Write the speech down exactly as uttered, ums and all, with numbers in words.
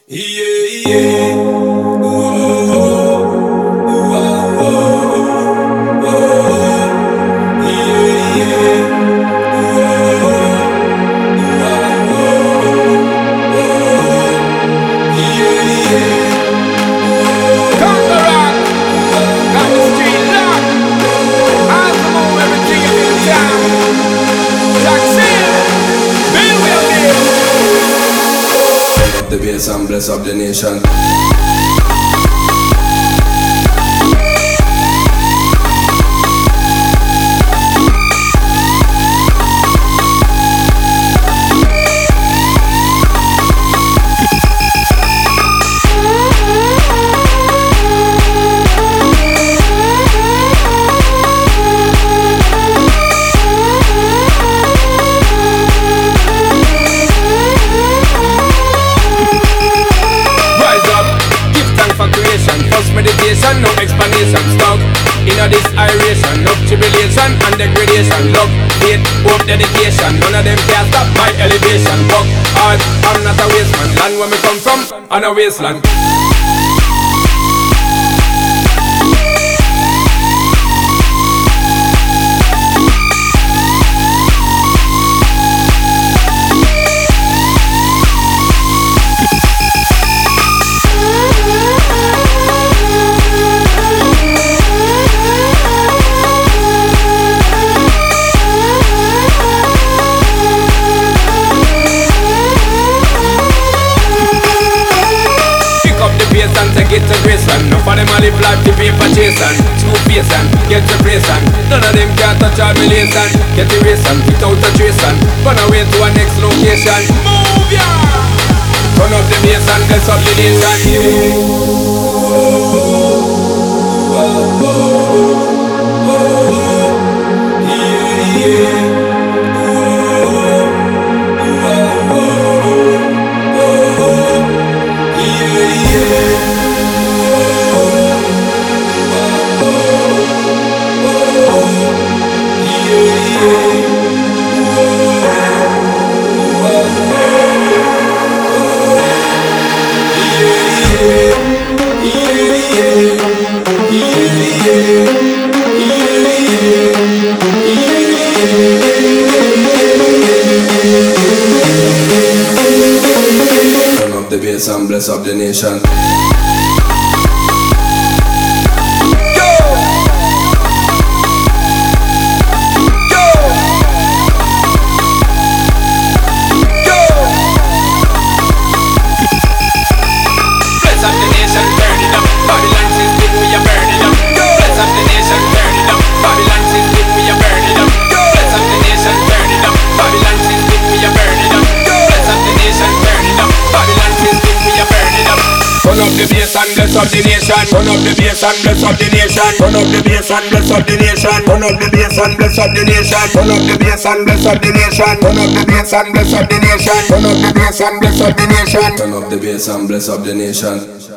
Yeah, yeah. Whoa, whoa, whoa, whoa. Yeah, yeah. Whoa, whoa, whoa. Yeah, yeah. Conqueror, got the street locked. Eyes to move everything in this town. Jackson, Bill Williams. Up the bass and bless up the nation. Meditation, no explanation, stuck in a this iration, no tribulation and degradation. Love, hate, hope, dedication, none of them can stop my elevation. Fuck hard, I'm not a waste man. Land where me come from, on a wasteland. And take it to grace and none of them a live life to pay for chasing. Screw face and get your place and none of them can touch our relation. Get the race and get out a trace and run away to a next location. Move ya! Turn up the bass and bless up the nation. Yeah, yeah. Turn up the bass and bless up the nation. Turn up the bass and bless up the nation. Turn up the bass and bless up the nation. Turn up the bass and bless up the nation. Turn up the bass and bless up the nation. Turn up the bass and bless up the nation. Turn up the bass and bless up the nation. Turn up the bass and bless up the nation. Turn up the bass and bless up the nation.